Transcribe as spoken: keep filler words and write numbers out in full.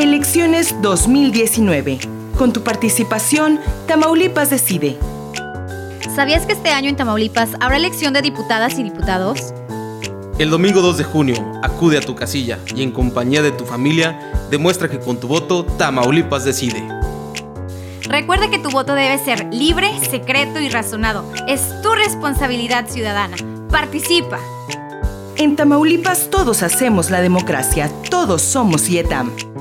Elecciones dos mil diecinueve. Con tu participación, Tamaulipas decide. ¿Sabías que este año en Tamaulipas habrá elección de diputadas y diputados? El domingo dos de junio, acude a tu casilla y en compañía de tu familia, demuestra que con tu voto, Tamaulipas decide. Recuerda que tu voto debe ser libre, secreto y razonado. Es tu responsabilidad ciudadana. ¡Participa! En Tamaulipas todos hacemos la democracia, todos somos IETAM.